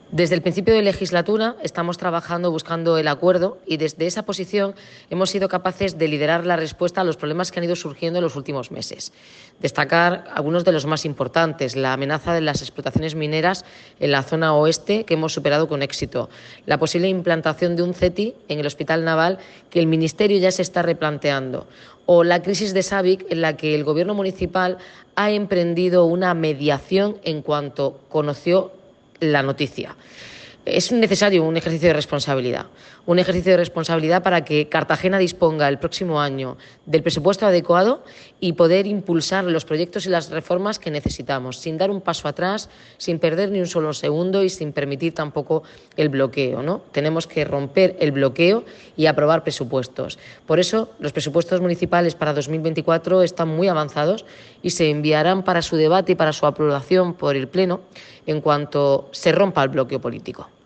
Desde el principio de legislatura estamos trabajando buscando el acuerdo y desde esa posición hemos sido capaces de liderar la respuesta a los problemas que han ido surgiendo en los últimos meses. Destacar algunos de los más importantes: la amenaza de las explotaciones mineras en la zona oeste, que hemos superado con éxito; la posible implantación de un CETI en el Hospital Naval, que el Ministerio ya se está replanteando; o la crisis de SABIC, en la que el Gobierno municipal ha emprendido una mediación en cuanto conoció la noticia. Es necesario un ejercicio de responsabilidad para que Cartagena disponga el próximo año del presupuesto adecuado y poder impulsar los proyectos y las reformas que necesitamos, sin dar un paso atrás, sin perder ni un solo segundo y sin permitir tampoco el bloqueo, ¿no? Tenemos que romper el bloqueo y aprobar presupuestos. Por eso, los presupuestos municipales para 2024 están muy avanzados y se enviarán para su debate y para su aprobación por el Pleno en cuanto se rompa el bloqueo político.